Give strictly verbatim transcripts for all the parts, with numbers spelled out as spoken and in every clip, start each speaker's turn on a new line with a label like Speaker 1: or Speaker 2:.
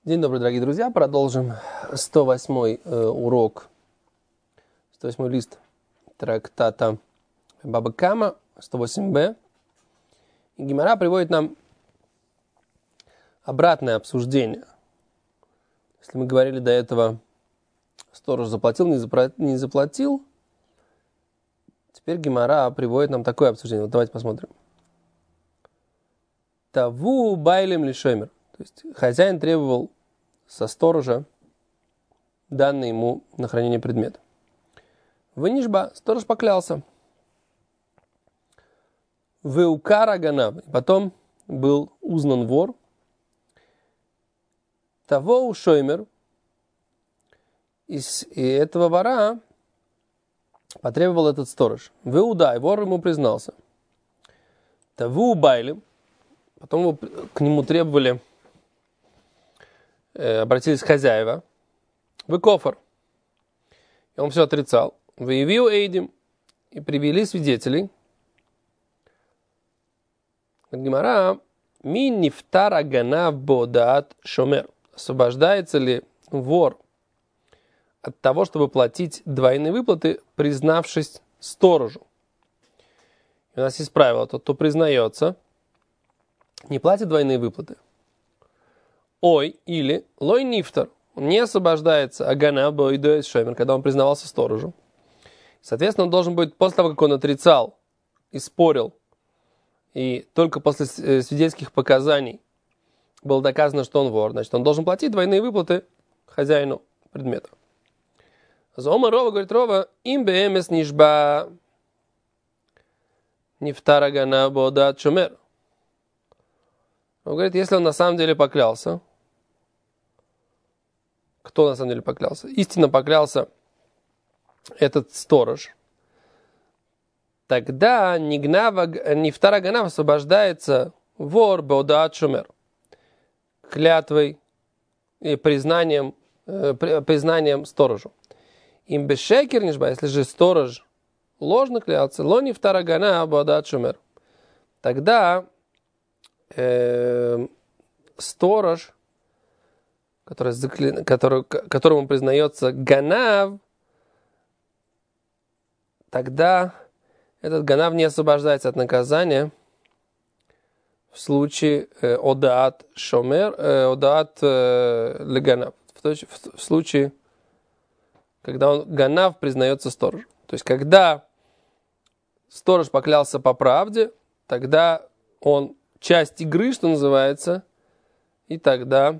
Speaker 1: День добрый, дорогие друзья. Продолжим сто восьмой э, урок, сто восьмой лист трактата Баба Кама, сто восемь бэ. И Гемара приводит нам обратное обсуждение. Если мы говорили до этого, сторож заплатил, не, запра... не заплатил, теперь Гемара приводит нам такое обсуждение. Вот давайте посмотрим. Таву байлем лишоймер. То есть хозяин требовал со сторожа данный ему на хранение предмет. Вынижба, сторож поклялся. Веукара ганав. Потом был узнан вор. Того ушоймер. И этого вора потребовал этот сторож. Веудай, вор ему признался. Таву байлем. Потом его, к нему требовали, э, обратились хозяева. Вы кофр. И он все отрицал. Выявил эйдим. И привели свидетелей. Гемара. Ми нифтара ганав бодаат шомер. Освобождается ли вор от того, чтобы платить двойные выплаты, признавшись сторожу? И у нас есть правило. Тот, кто признается, не платит двойные выплаты. Ой, или лой нифтар. Он не освобождается агана бойдоэс шоймер, когда он признавался сторожу. Соответственно, он должен быть, после того, как он отрицал и спорил, и только после свидетельских показаний было доказано, что он вор, значит, он должен платить двойные выплаты хозяину предмета. Зома Рова говорит, Рова, им бэмэс нишба нифтар агана бодат шомер. Он говорит, если он на самом деле поклялся, кто на самом деле поклялся? Истинно поклялся этот сторож. Тогда нифтара ганав освобождается вор бодаат шумер клятвой и признанием, э, признанием сторожу. Им бешекер нишба, если же сторож ложно клялся, ло нифтара ганав бодаат шумер, тогда Э, сторож, который, закли... который, которому признается ганав, тогда этот ганав не освобождается от наказания в случае э, одаат шомер, э, одаат э, леганав, в, в, в случае, когда он ганав признается сторожу. То есть, когда сторож поклялся по правде, тогда он часть игры, что называется, и тогда,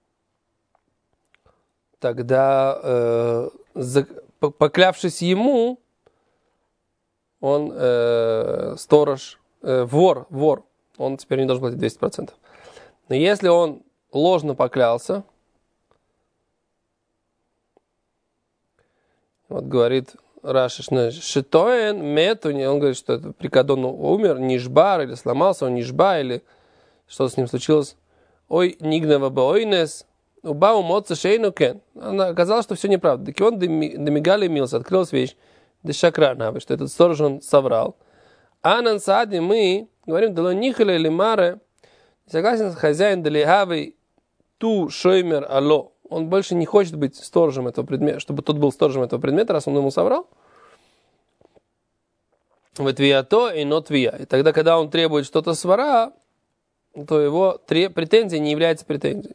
Speaker 1: тогда э, за, поклявшись ему, он э, сторож, э, вор, вор, он теперь не должен платить двести процентов. Но если он ложно поклялся, вот говорит Раши, шитоен, мет, он говорит, что это прикадон умер, нишбар, или сломался, он нишба, или что с ним случилось. Ой, нигнава баойнес, убау моца шейну кен. Оказалось, что все неправда. Так и он домигали мился, открылась вещь, дешакрана, что этот сторож он соврал. А на саде мы говорим, дало нихале или маре, согласен с хозяин далихавой ту шоймер ало. Он больше не хочет быть сторожем этого предмета, чтобы тот был сторожем этого предмета, раз он ему соврал. Вот твия-то и но твия. И тогда, когда он требует что-то свара, то его треб... претензия не является претензией.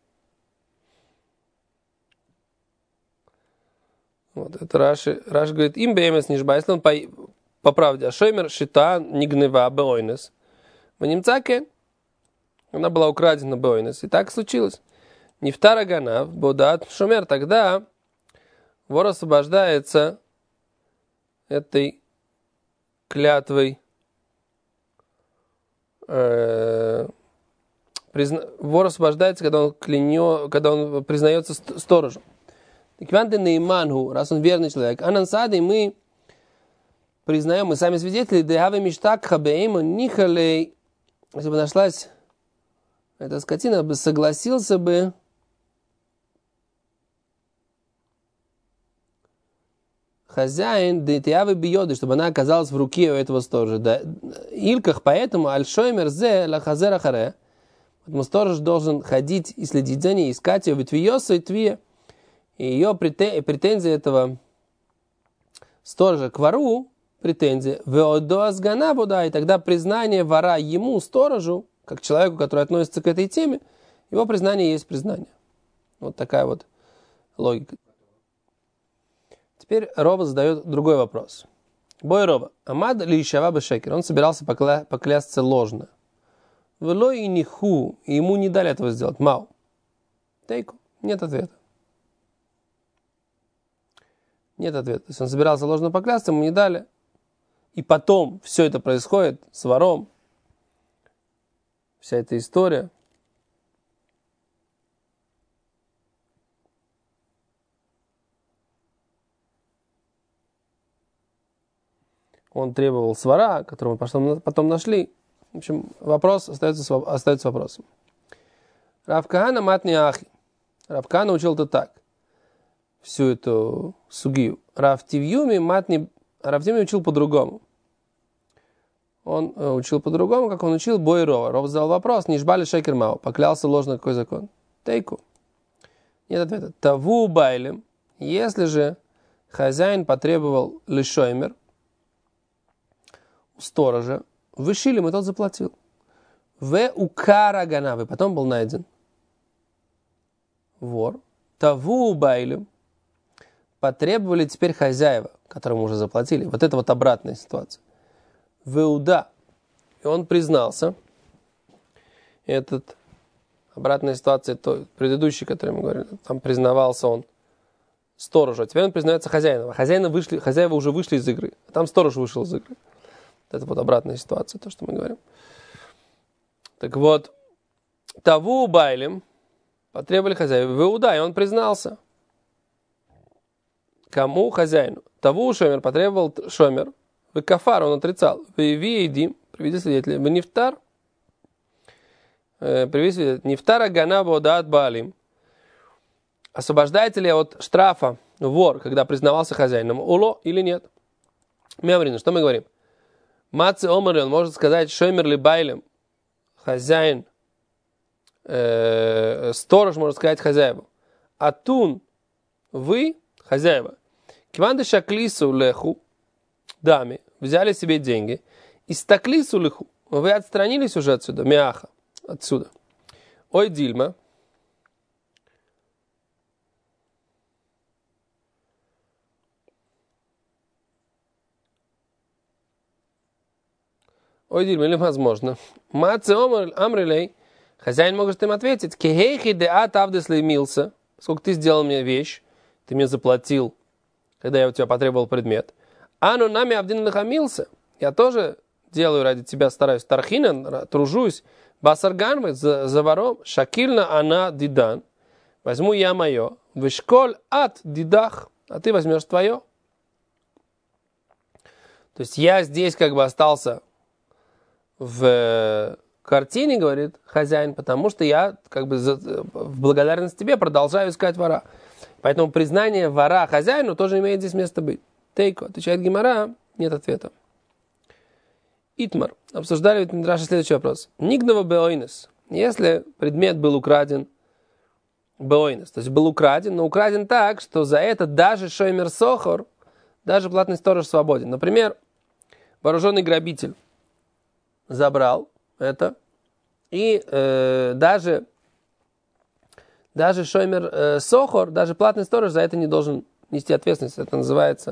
Speaker 1: Вот это Раши. Раши говорит, им бэмэс нишба, если он по, по правде. А шоймер шита нигнева бэойнес. В немцаке она была украдена бэойнес. И так случилось. Нифтара ганав, бодат шумер, тогда вор освобождается этой клятвой, э, призна, вор освобождается, когда он, клянё, когда он признается сторожем. Раз он верный человек, анансады мы признаем, мы сами свидетели, если бы нашлась эта скотина, бы согласился бы хозяин дейтиавы биоды, чтобы она оказалась в руке у этого сторожа. Да, Илках, поэтому аль-шоймер зе ла хазера харе, Поэтому сторож должен ходить и следить за ней, искать ее, ведь виоса и твия. И ее претензия этого сторожа к вору, претензия, веодоазгана вода, и тогда признание вора ему, сторожу, как человеку, который относится к этой теме, его признание есть признание. Вот такая вот логика. Теперь Рова задает другой вопрос. Бой Рова. Амад ли ишава бешекер? Он собирался покля... поклясться ложно. Вело и ниху, и ему не дали этого сделать. Мау. Тейку. Нет ответа. Нет ответа. То есть он собирался ложно поклясться, ему не дали. И потом все это происходит с вором. Вся эта история. Он требовал свара, которого мы потом нашли. В общем, вопрос остается, остается вопросом. Рав Кахана матни ахи. Рав Кахана учил это так. Всю эту сугию. Рав Тивьюми матни... Рав Тивьюми учил по-другому. Он учил по-другому, как он учил бой Рова. Ров задал вопрос. Нишбали шекер мау. Поклялся ложно какой закон? Тейку. Нет ответа. Таву байлем. Если же хозяин потребовал лишоймер, сторожа, вышили, и тот заплатил. В укара ганавы, потом был найден вор. Таву байлем. Потребовали теперь хозяева, которому уже заплатили. Вот это вот обратная ситуация. Веуда. И он признался. Этот обратная ситуация, той предыдущей, которой мы говорили, там признавался он сторожу. А теперь он признается хозяином. А хозяина вышли, хозяева уже вышли из игры. А там сторож вышел из игры. Это вот обратная ситуация, то, что мы говорим. Так вот, Таву байлем потребовали хозяева. Веуда, и он признался. Кому? Хозяину. Таву шомер потребовал шомер. В кафар он отрицал. В видим, приведи свидетеля. В нефтар, приведи свидетеля. Нефтара гана бодаат балим. Освобождается ли от штрафа вор, когда признавался хозяином? Уло или нет? Мямрин, что мы говорим? Мацы омар, он может сказать шомер ли байлем. Хозяин, э, сторож может сказать хозяеву. Атун, вы, хозяева, киванды шаклису леху, даме, взяли себе деньги, и стаклису леху, вы отстранились уже отсюда, мяха, отсюда. Ой, Дильма, ой, Дильма, или возможно. Маце омар амрилей, хозяин может им ответить, кехейхи де ат авдес леймился, сколько ты сделал мне вещь, ты мне заплатил, когда я у тебя потребовал предмет. Ану нами авдин лахамился, я тоже делаю ради тебя, стараюсь. Тархинан, тружусь. Басарганвы, за, за вором. Шакильна она дидан. Возьму я мое. Вышколь от дидах, а ты возьмешь твое. То есть я здесь как бы остался в картине, говорит хозяин, потому что я как бы за, в благодарность тебе продолжаю искать вора. Поэтому признание вора хозяину тоже имеет здесь место быть. Тейко, отвечает Гемара, нет ответа. Итмар. Обсуждали в Мидраше следующий вопрос. Нигнова беойнес. Если предмет был украден, беойнес, то есть был украден, но украден так, что за это даже шоймер сохор, даже платный сторож свободен. Например, вооруженный грабитель забрал это, и э, даже, даже шоймер э, сохор, даже платный сторож за это не должен нести ответственность. Это называется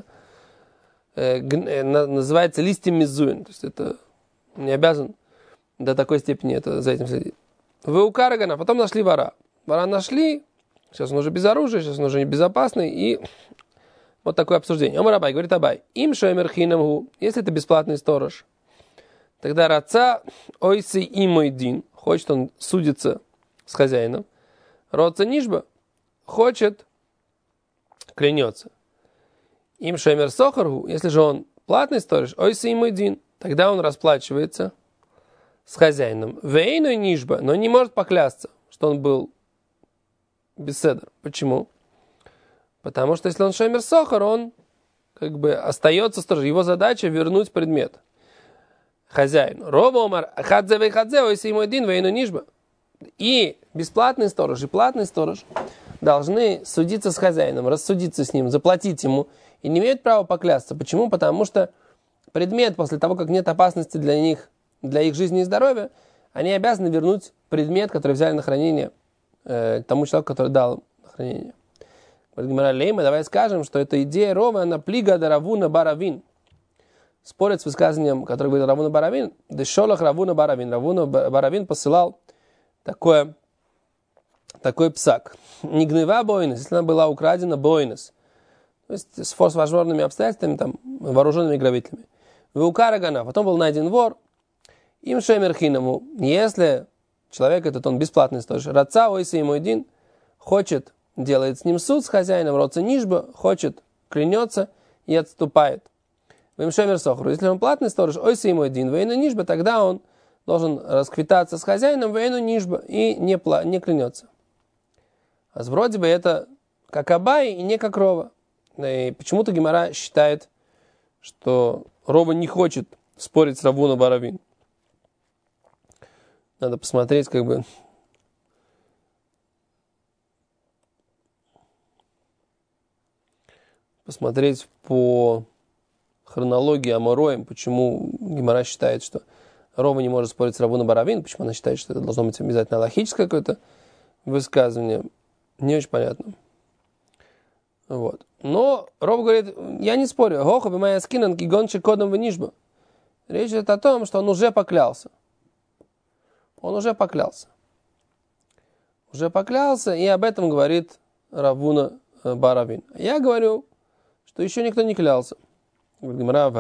Speaker 1: называется листьем мизуин. То есть это не обязан до такой степени это, за этим следить. Вы у Карагана, потом нашли вора. Вора нашли, сейчас он уже без оружия, сейчас он уже небезопасный, и вот такое обсуждение. Омар Абай говорит Абай, им шоймер хинамгу, если это бесплатный сторож, тогда раца ойси и мой дин, хочет он судиться с хозяином, родца нишба, хочет, клянется. Им шемер сохаргу, если же он платный сторож, ойси ему дин, тогда он расплачивается с хозяином. Вейну нишба, но не может поклясться, что он был беседер. Почему? Потому что если он шемер сохар, он как бы остается сторожем. Его задача вернуть предмет хозяину. Роба омар хадзе вей хадзе ойси ему дин вейну нишба. И бесплатный сторож, и платный сторож должны судиться с хозяином, рассудиться с ним, заплатить ему, и не имеют права поклясться. Почему? Потому что предмет, после того, как нет опасности для них, для их жизни и здоровья, они обязаны вернуть предмет, который взяли на хранение, э, тому человеку, который дал им на хранение. Лейма, давай скажем, что эта идея Рова, она плига да Равуна Баравин. Спорит с высказыванием, которое говорит Равуна Баравин, дешолах Равуна Баравин. Равуна Баравин посылал такое, такой псак. Не гнева бойнес, если она была украдена бойнес. То есть с форс-мажорными обстоятельствами, там, вооруженными грабителями. Веукарагана, потом был найден вор, им шемерхиному, если человек этот, он бесплатный сторож, раца ойса ему один, хочет, делает с ним суд с хозяином, роца нишба, хочет, клянется и отступает. Вим шемер сохру, если он платный сторож, ойса ему один, вейну нишба, тогда он должен расквитаться с хозяином, вейну нишба, и не, пла- не клянется. А вроде бы это как Абай и не как Рова. И почему-то Гемара считает, что Рова не хочет спорить с Равуна Баравин. Надо посмотреть, как бы, посмотреть по хронологии Амороем, почему Гемара считает, что Рова не может спорить с Равуна Баравин, почему она считает, что это должно быть обязательно логическое какое-то высказывание. Не очень понятно. Вот. Но Рова говорит, я не спорю. Гоха бы моя скинан гигончик кодом в нишбу. Речь идет о том, что он уже поклялся. Он уже поклялся. Уже поклялся, и об этом говорит Равуна Баравин. Я говорю, что еще никто не клялся. Ведь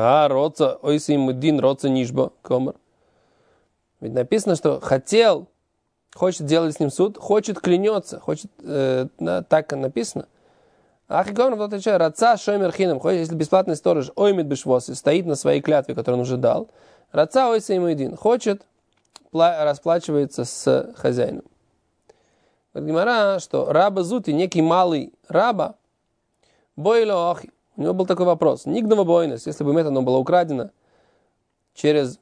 Speaker 1: написано, что хотел, хочет делать с ним суд, хочет клянется, хочет, э, да, так написано. Ах, и говорит, вот отвечает, раца шоймер хинам, если бесплатный сторож оймит бешвосы, стоит на своей клятве, которую он уже дал, раца ойса ему един, хочет, расплачивается с хозяином. Говорит Гемара, что раба Зути, некий малый раба, бойло охи. У него был такой вопрос. Нигнова бойнес, если бы мета оно было украдено через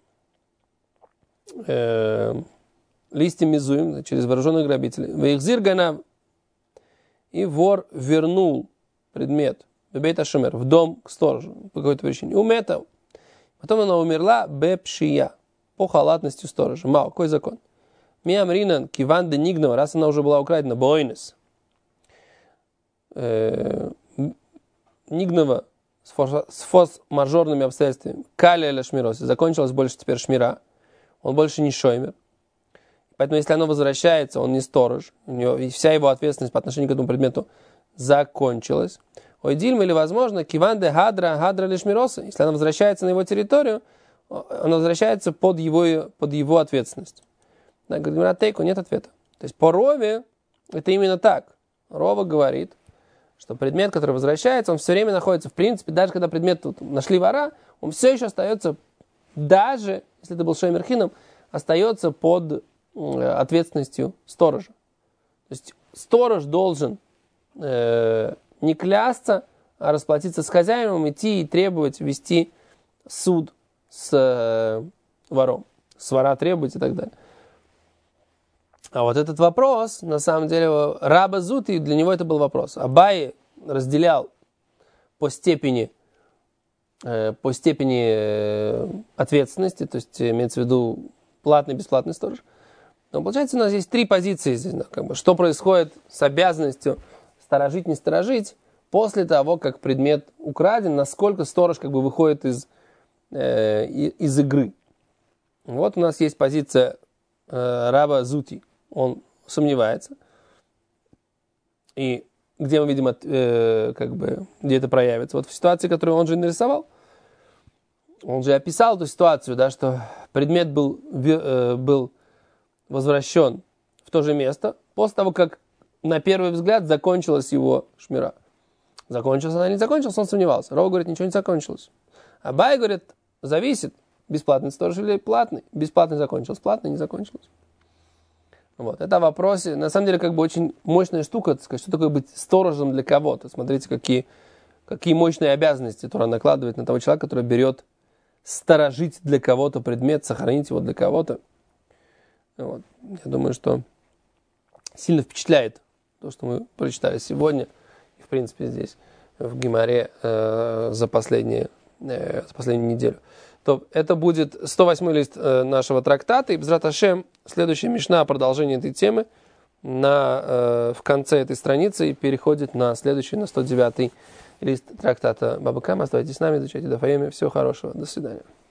Speaker 1: э, листья мизуим, через вооруженных грабителей. Вейхзир ганав. И вор вернул предмет в бейт ашумер, в дом к сторожу по какой-то причине. Умета. Потом она умерла бепшия. По халатности сторожа. Мау, какой закон? Миамринан, киван де нигнова, раз она уже была украдена, бойнес. Нигнова с форс-мажорными обстоятельствами. Калия или шмироси. Закончилась больше теперь шмира. Он больше не шоймер. Поэтому, если оно возвращается, он не сторож. У него, и вся его ответственность по отношению к этому предмету закончилась. Ой, дильм или, возможно, киван де хадра, хадра или шмироса. Если она возвращается на его территорию, она возвращается под его, под его ответственность. Да, говорит, на тейку нет ответа. То есть по Рове это именно так. Рова говорит, что предмет, который возвращается, он все время находится, в принципе, даже когда предмет тут нашли вора, он все еще остается, даже если это был шоймерхином, остается под э, ответственностью сторожа. То есть сторож должен э, не клясться, а расплатиться с хозяином, идти и требовать вести суд с э, вором. С вора требовать и так далее. А вот этот вопрос, на самом деле, раба Зути, для него это был вопрос. Абай разделял по степени, э, по степени э, ответственности, то есть имеется в виду платный, бесплатный сторож. Но получается, у нас есть три позиции здесь, да, как бы, что происходит с обязанностью сторожить, не сторожить, после того, как предмет украден, насколько сторож как бы выходит из, э, из игры. Вот у нас есть позиция э, раба Зути. Он сомневается. И где мы видим, э, как бы, где это проявится? Вот в ситуации, которую он же нарисовал. Он же описал эту ситуацию, да, что предмет был, э, был возвращен в то же место, после того, как на первый взгляд закончилась его шмира. Закончилась она или не закончилась, он сомневался. Рова говорит, ничего не закончилось. Абай говорит, зависит, бесплатный сторож или платный. Бесплатный закончился, платный не закончилось. Вот. Это вопрос, на самом деле, как бы очень мощная штука, так сказать, что такое быть сторожем для кого-то. Смотрите, какие, какие мощные обязанности Тора накладывает на того человека, который берет сторожить для кого-то предмет, сохранить его для кого-то. Вот. Я думаю, что сильно впечатляет то, что мы прочитали сегодня, и в принципе здесь, в Гемаре, э, за, последние, э, за последнюю неделю, то это будет сто восьмой лист э, нашего трактата, и Б'эзрат Ашем, следующая мишна, продолжение этой темы, на, э, в конце этой страницы и переходит на следующий, на сто девятый лист трактата Баба Кама. Оставайтесь с нами, изучайте Даф Йоми. Всего хорошего. До свидания.